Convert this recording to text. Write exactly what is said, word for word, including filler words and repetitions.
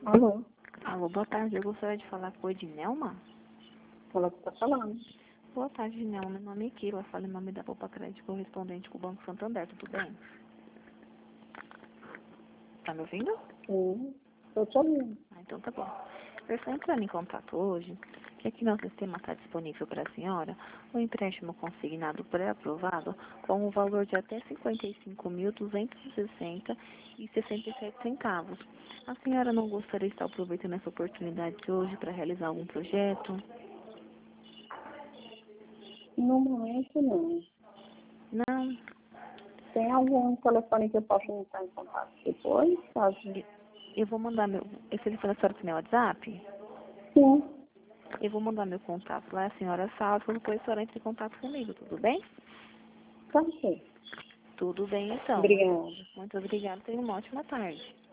Alô, Alô, boa tarde. Eu gostaria de falar com a Ednelma. ela que tá falando. Boa tarde, Ednelma. Meu nome é Kira. Eu falo em nome da Poupa Crédito correspondente com o Banco Santander. Tudo bem? Tá me ouvindo? Sim, tô te ouvindo. Ah, então tá bom. Eu estou entrando em contato hoje, que aqui no sistema está disponível para a senhora um empréstimo consignado pré-aprovado com um valor de até cinquenta e cinco mil duzentos e sessenta e sessenta e sete centavos. A senhora não gostaria de estar aproveitando essa oportunidade de hoje para realizar algum projeto? No momento, não. Não. Tem algum telefone que eu possa entrar em contato depois? Caso... Eu vou mandar meu... Esse telefone a senhora tem meu WhatsApp? Sim, Eu vou mandar meu contato lá, a senhora salva, depois a senhora entra em contato comigo, tudo bem? tá ok. Tudo bem, então. Muito, Obrigada. muito obrigada, tenha uma ótima tarde.